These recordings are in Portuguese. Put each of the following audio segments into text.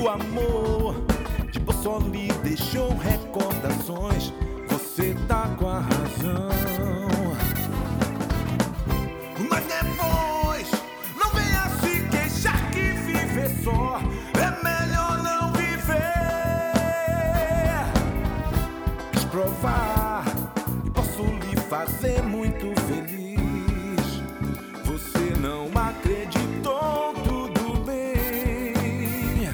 o amor de por só lhe deixou recordações, você tá com a razão. Mas depois não venha se queixar que viver só é melhor não viver. Quis provar e posso lhe fazer muito feliz. Você não acreditou, tudo bem,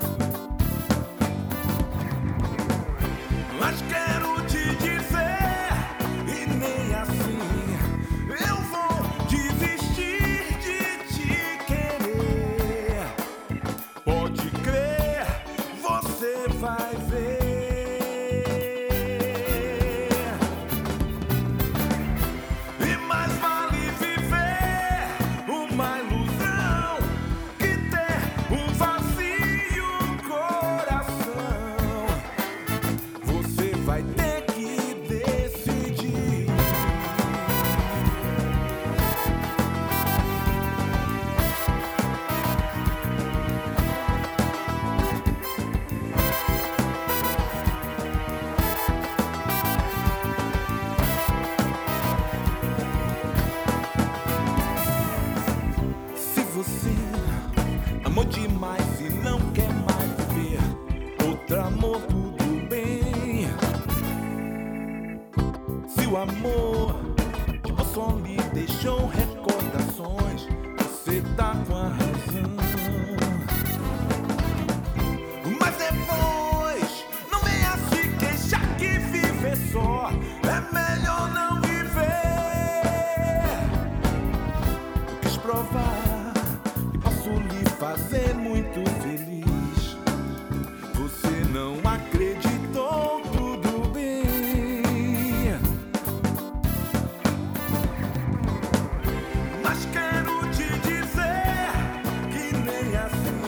mas quero te dizer, e nem assim eu vou desistir de te querer. Pode crer, você vai ver. E mais vale viver uma ilusão que ter um vazio coração. Você vai ter que decidir. Se você amou demais e não quer mais viver outro amor, tudo bem. Se o amor de por só lhe deixou recordações, você tá com a razão. Mas depois não venha se queixar que viver só é melhor não viver. Eu quis provar e posso lhe fazer muito feliz. Você não acreditou, tudo bem, mas quero te dizer que nem assim